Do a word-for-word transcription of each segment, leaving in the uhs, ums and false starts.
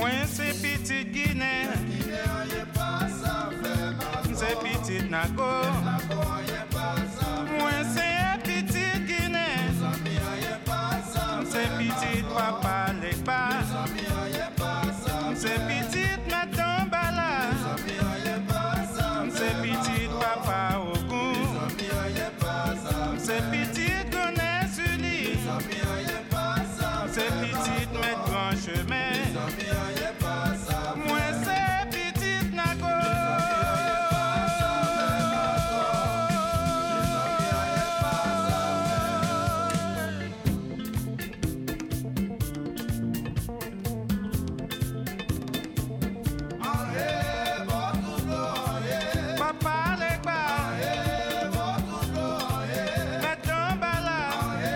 Moi c'est petite Guinée, c'est petite Nago. Moi c'est petite Guinée, c'est petite Papa Lekba, c'est petite Madame Bala, c'est petite Papa Ogun, c'est petite Gonesse Uli, c'est petite Maître Grand Chemin. Moi c'est petite Nago. Papa Legba, Madame Bala,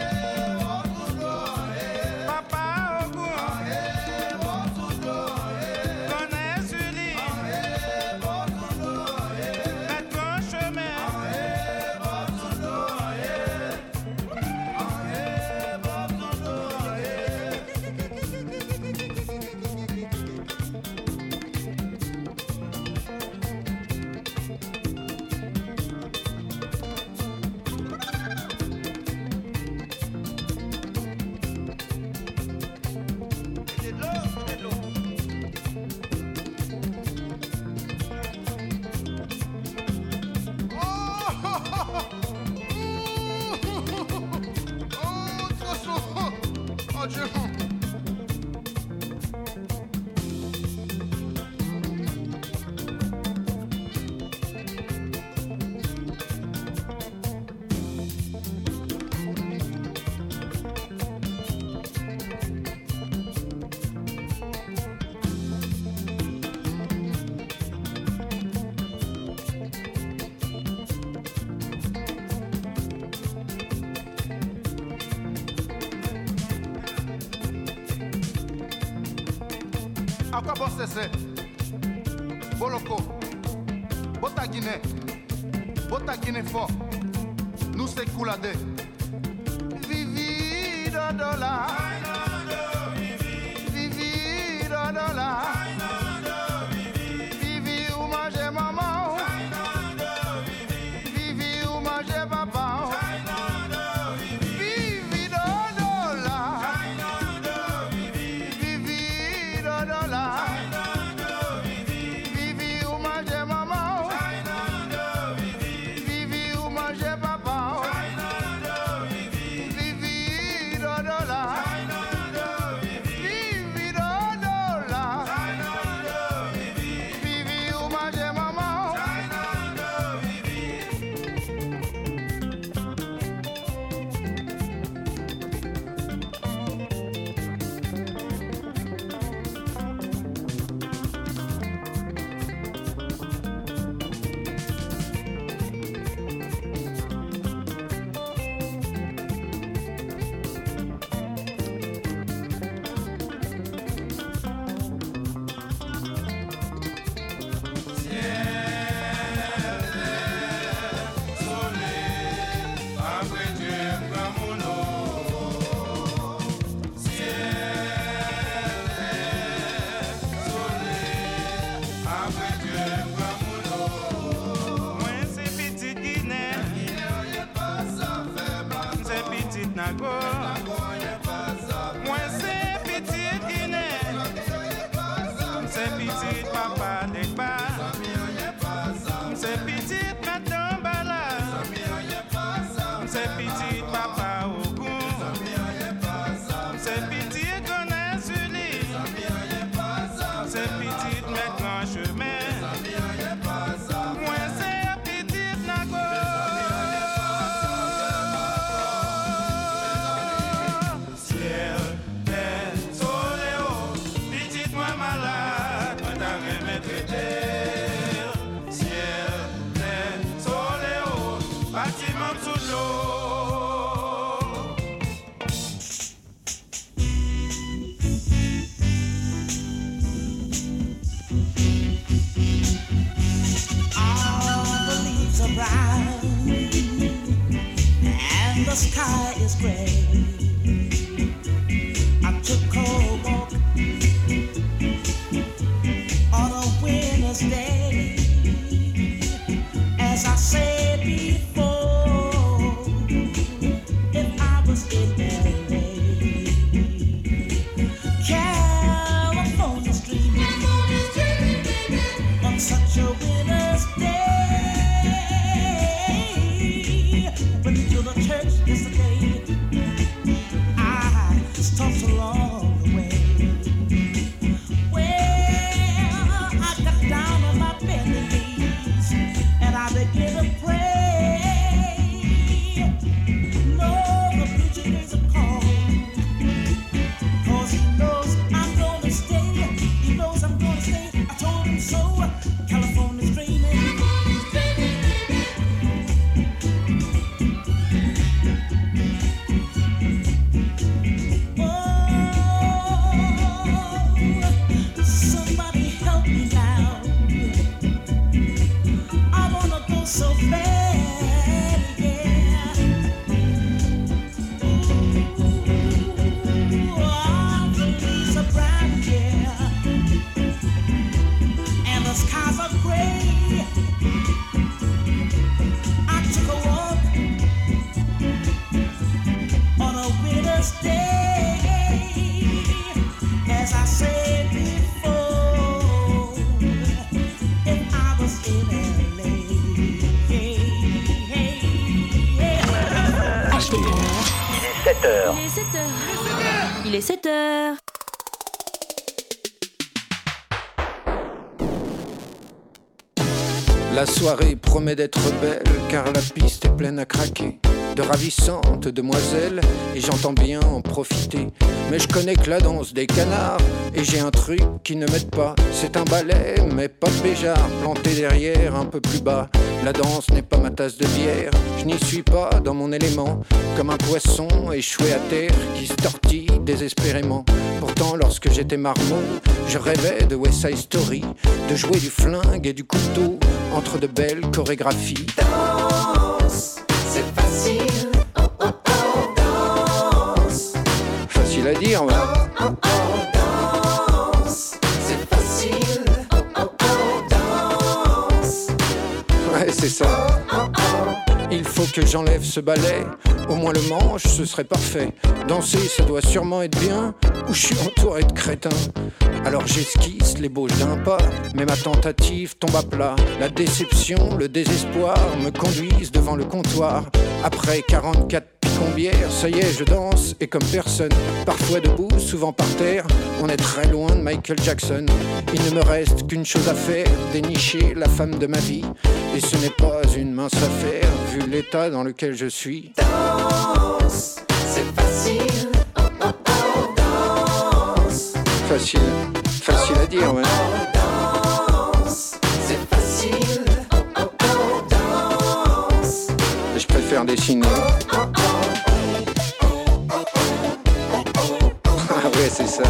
Papa Ogun, Gonesse Uli, Maître Grand Chemin. À quoi bon c'est Boloko, Bota Guinée, Bota Guinée fort, nous c'est Koulade. Vivi Dodola, Vivi Dodola, Vivi ou manger maman, Vivi ou manger papa, Vivi Dodola, Vivi Dodola. Vivi ou manger maman, Vivi ou manger papa, Vivi Dodola, Vivi Dodola, Vivi ou manger maman. Moi c'est petite Guinée, c'est petite Nago. Moi c'est petite Guinée, c'est petite Papa Legba, c'est petite Madame Bala, c'est petite Papa Ogun, c'est petite Gonesse Uli, c'est petite Maître Grand Chemin. Moi c'est petite Nago. Ciel, terre, soleil, oh, petite moi malade, moi t'avais me traiter. Ciel, terre, soleil, oh, bâtiment sous l'eau. All the leaves are brown and the sky is gray. I took a walk sept heures. Il est sept heures. Il est sept heures. La soirée promet d'être belle, car la piste est pleine à craquer de ravissantes demoiselles, et j'entends bien en profiter. Mais je connais que la danse des canards, et j'ai un truc qui ne m'aide pas. C'est un ballet, mais pas de béjart, planté derrière, un peu plus bas. La danse n'est pas ma tasse de bière, je n'y suis pas dans mon élément. Comme un poisson échoué à terre, qui se tortille désespérément. Pourtant, lorsque j'étais marmot, je rêvais de West Side Story, de jouer du flingue et du couteau, entre de belles chorégraphies. Danse, c'est facile, oh oh oh, danse. Facile à dire, ouais. Oh oh oh, danse, c'est facile, oh oh oh, danse. Ouais, c'est ça. Oh oh oh. Il faut que j'enlève ce balai, au moins le manche, ce serait parfait. Danser, ça doit sûrement être bien, ou je suis entouré de crétins. Alors j'esquisse l'ébauche d'un pas, mais ma tentative tombe à plat. La déception, le désespoir me conduisent devant le comptoir. Après quarante-quatre picombières, ça y est, je danse, et comme personne, parfois debout, souvent par terre, on est très loin de Michael Jackson. Il ne me reste qu'une chose à faire, dénicher la femme de ma vie. Et ce n'est pas une mince affaire, vu l'état dans lequel je suis. Danse, c'est facile, oh oh oh, danse. Facile, facile à dire, ouais. Danse, c'est facile, oh oh oh, danse. Je préfère dessiner. Ah ouais, c'est ça.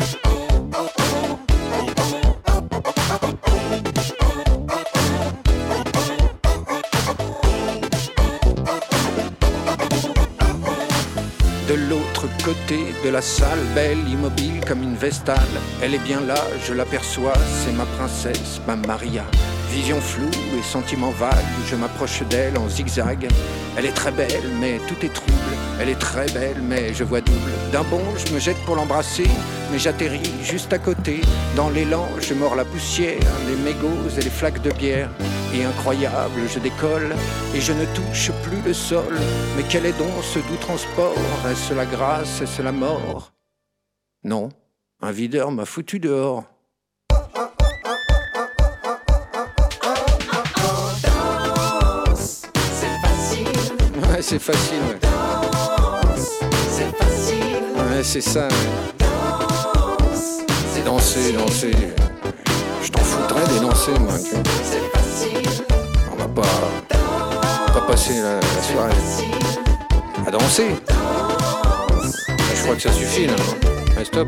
De l'autre côté de la salle, belle, immobile comme une vestale, elle est bien là, je l'aperçois, c'est ma princesse, ma Maria. Vision floue et sentiments vagues, je m'approche d'elle en zigzag. Elle est très belle, mais tout est trouble. Elle est très belle, mais je vois double. D'un bond, je me jette pour l'embrasser, mais j'atterris juste à côté. Dans l'élan, je mords la poussière, les mégots et les flaques de bière. Et incroyable, je décolle, et je ne touche plus le sol. Mais quel est donc ce doux transport? Est-ce la grâce? Est-ce la mort? Non, un videur m'a foutu dehors. Ouais, c'est facile, ouais. Danse, c'est facile. Ouais, c'est ça, ouais. Danse, c'est Danser, danser. Je t'en foutrais des danser, moi, tu vois. c'est facile. On va pas, pas passer la, la soirée à danser. Je crois que ça suffit, là. Ouais, stop.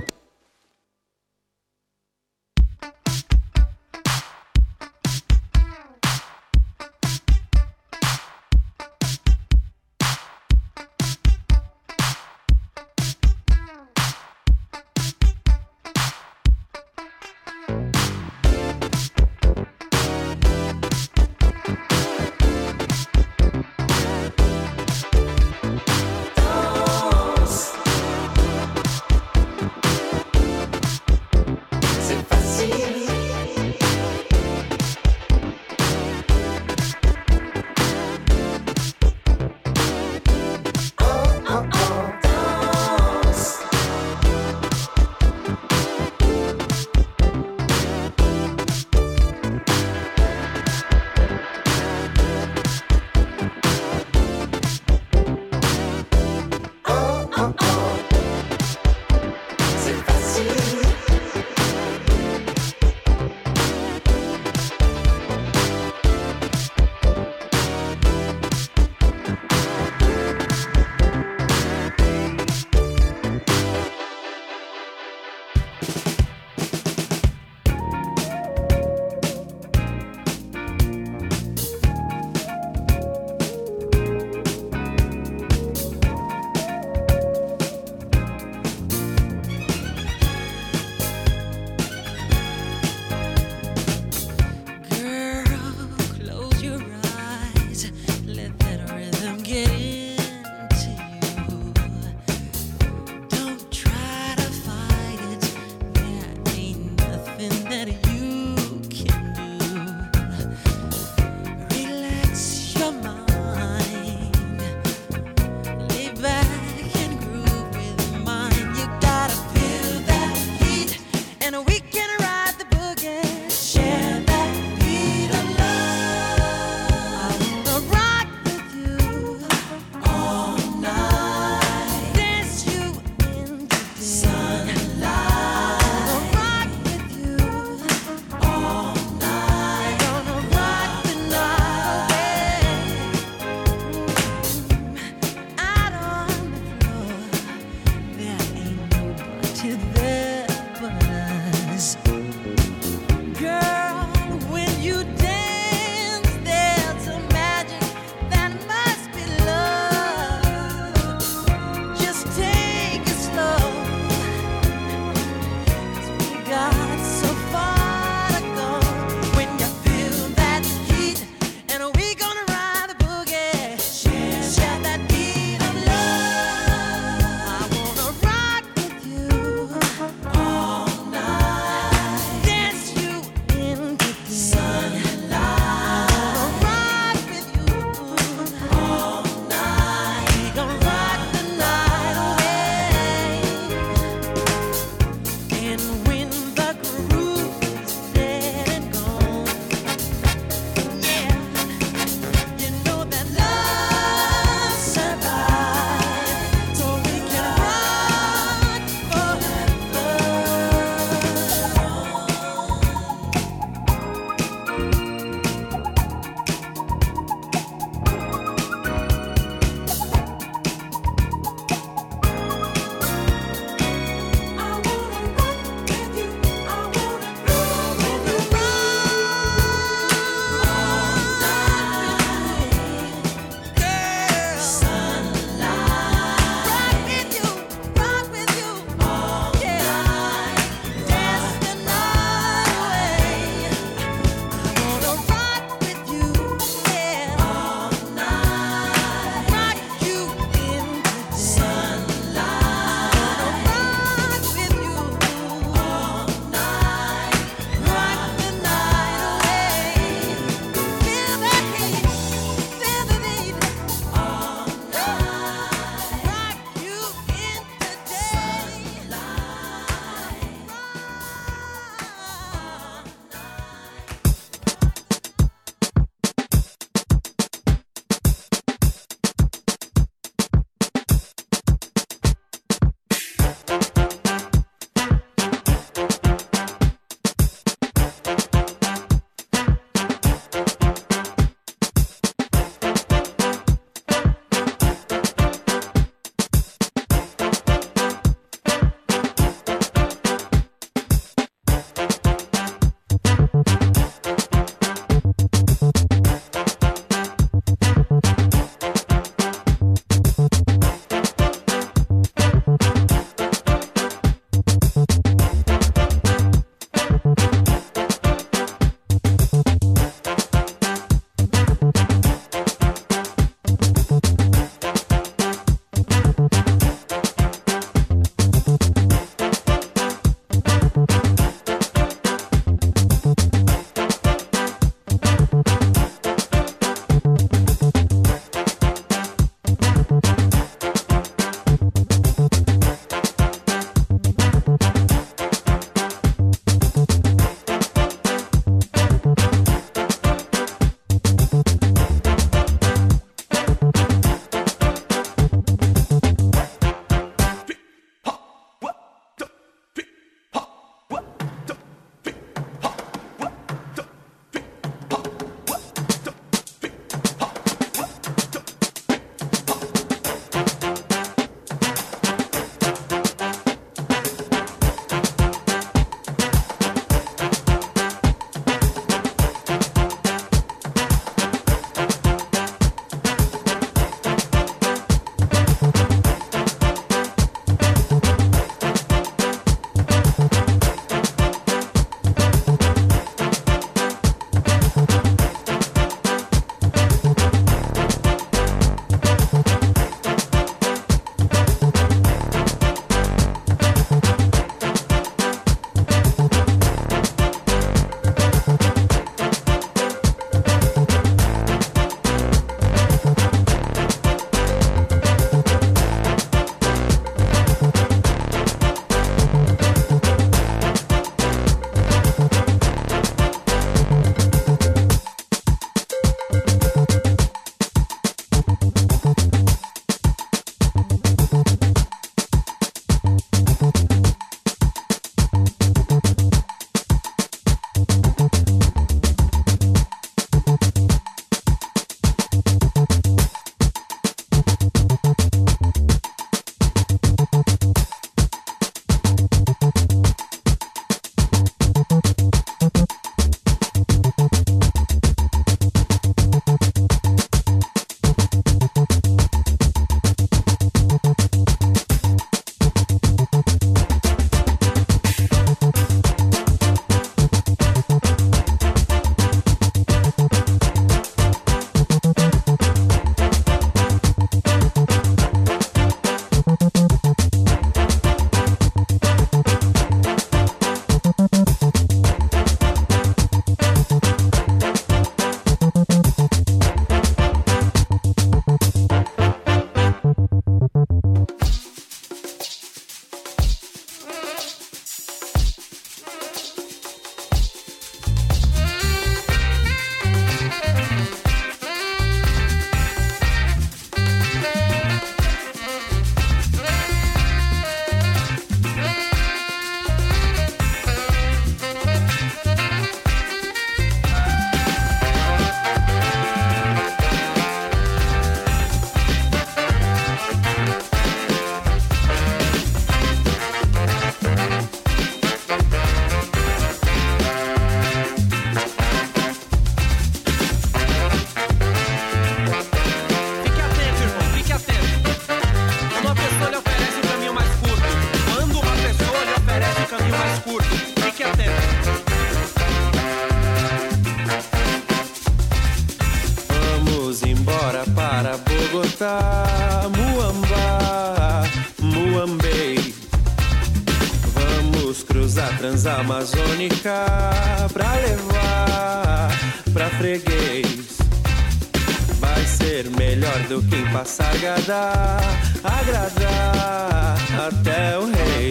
Transamazônica pra levar pra freguês. Vai ser melhor do que em Passargada, agradar até o rei.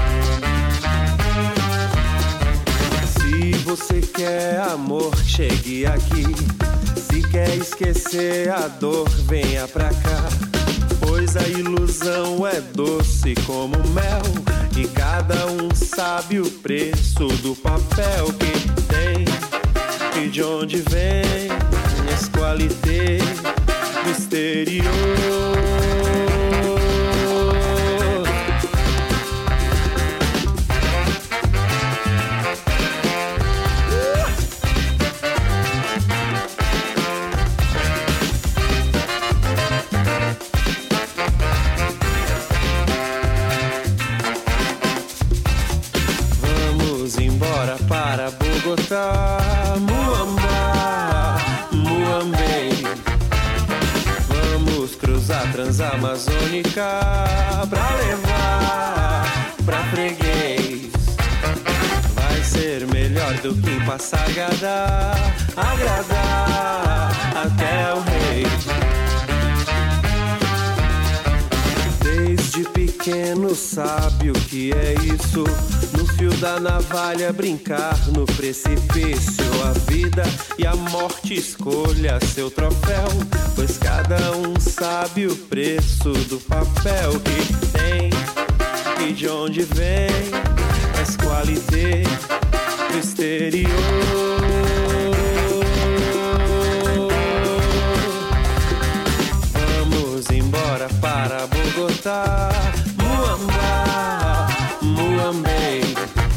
Se você quer amor, chegue aqui. Se quer esquecer a dor, venha pra cá. Pois a ilusão é doce como mel, e cada um sabe o preço do papel que tem e de onde vem as qualité do exterior. Para Bogotá, Muamba, Muambei. Vamos cruzar Transamazônica pra levar pra freguês. Vai ser melhor do que em Passargada, agradar até o rei. Desde pequeno sabe o que é isso. No fio da navalha brincar no precipício. A vida e a morte escolha seu troféu, pois cada um sabe o preço do papel que tem e de onde vem as qualité do exterior. Vamos embora para Bogotá, Muamba, Muambei.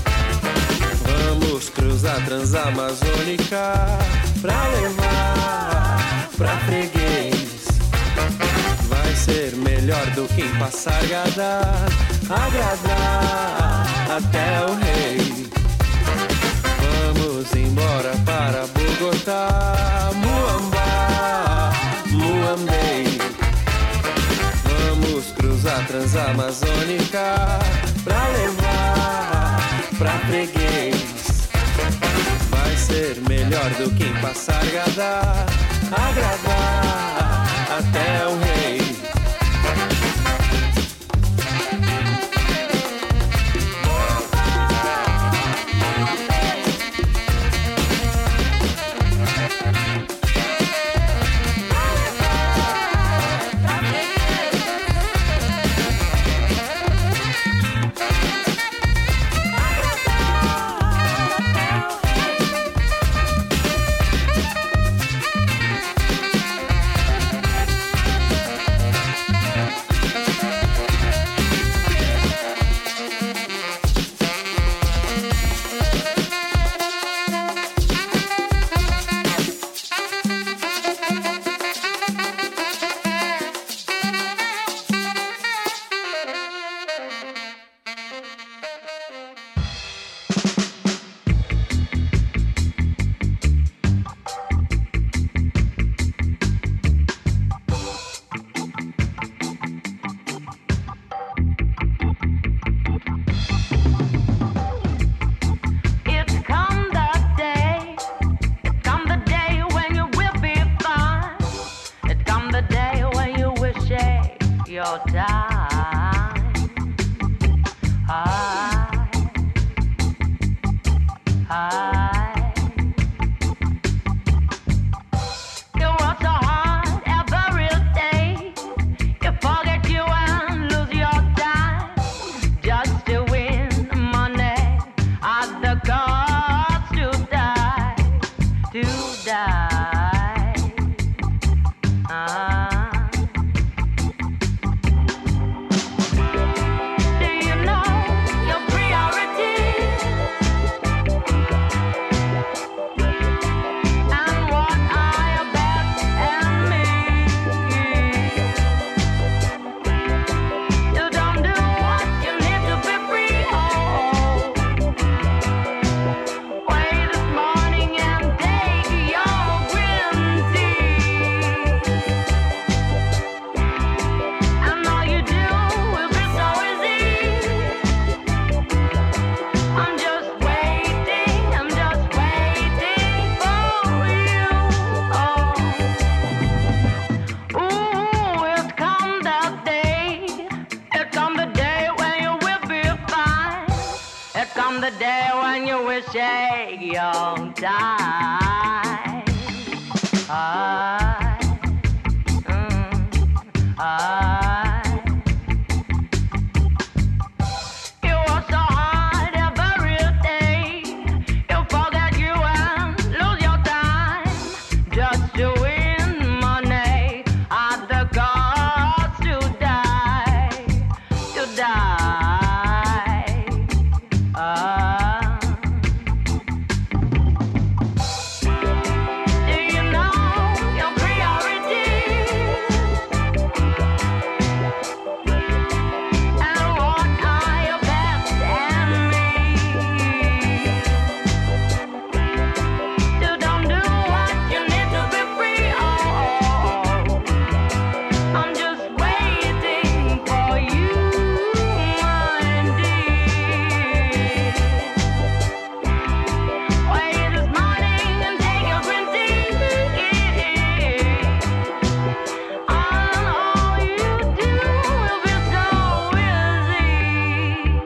Vamos cruzar Transamazônica pra levar pra freguês. Vai ser melhor do que em Passargada, agradar até o rei. Vamos embora para Bogotá, Muamba, Muambei. Vamos cruzar Transamazônica pra levar pra freguês. Vai ser melhor do que em Passargada, agradar até o rei. on the day when you will shake your time. I, mm, I. You work so hard every day, you forget you and lose your time just to win money at the cost to die, to die. Ah. Do you know your priorities and what are your best enemies? You don't do what you need to be free. Oh, I'm just waiting for you, my dear. Wait this morning and take your green tea. And all you do will be so easy.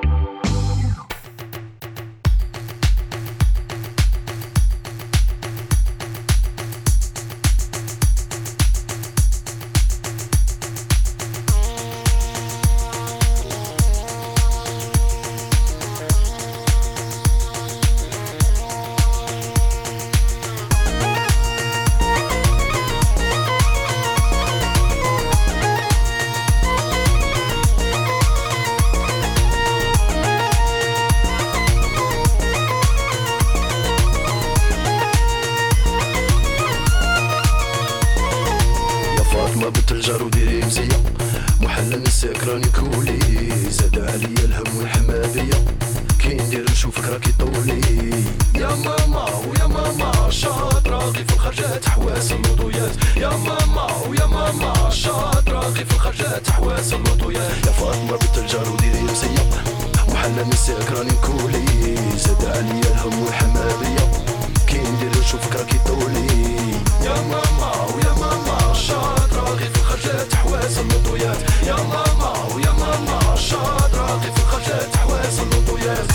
يا فاطمة بنت الجار وديري مزية محلى نساك راني كولي زاد عليا الهم والحمادية كي ندير نشوفك راكي طولي يا ماما ويا ماما شاطرة غي في الخرجات حواس اللوطويات يا ماما ويا ماما شاطرة غي في الخرجات حواس اللوطويات يا فاطمة بنت الجار وديري مزية محلى نساك راني كولي زاد عليا الهم والحمادية كي ندير نشوفك راكي طولي يا ماما ويا ماما شاطرة غي في الخرجات حواس اللوطويات يا ماما ويا ماما شاطرة غي في الخرجات حواس اللوطويات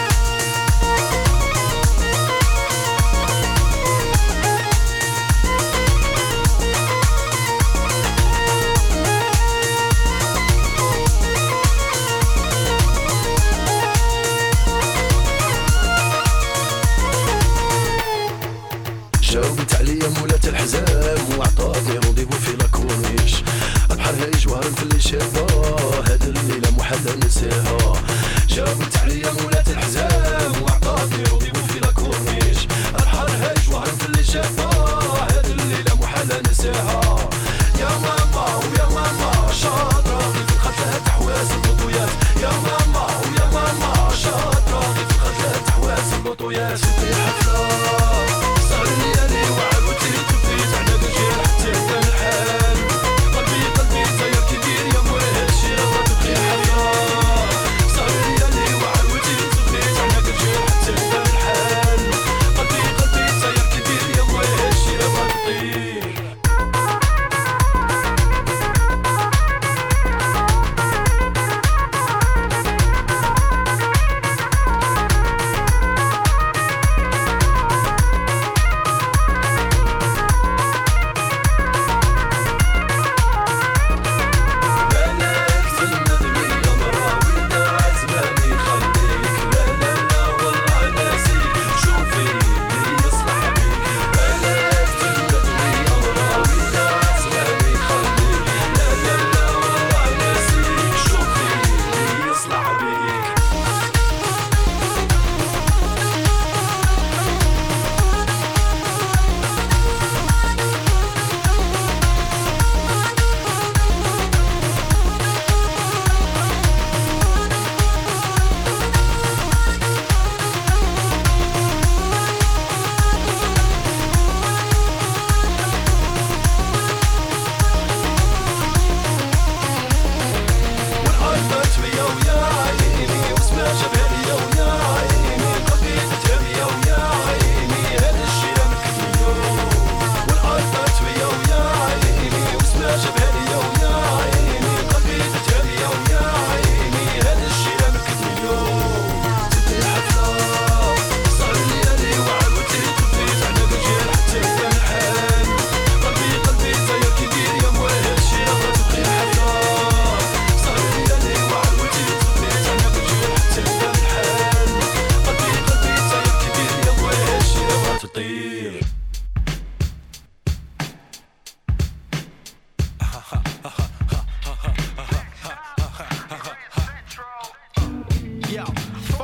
جاوبت عليا مولات الحزام وعطاتني رونديفو في لاكورنيش بحر هاي جوهر في اللي شافها هاد الليلة محلى نساها جاوبت عليا مولات الحزام وعطاتني رونديفو في لاكورنيش بحر هاي جوهر في اللي شافها هاد الليلة محلى نساها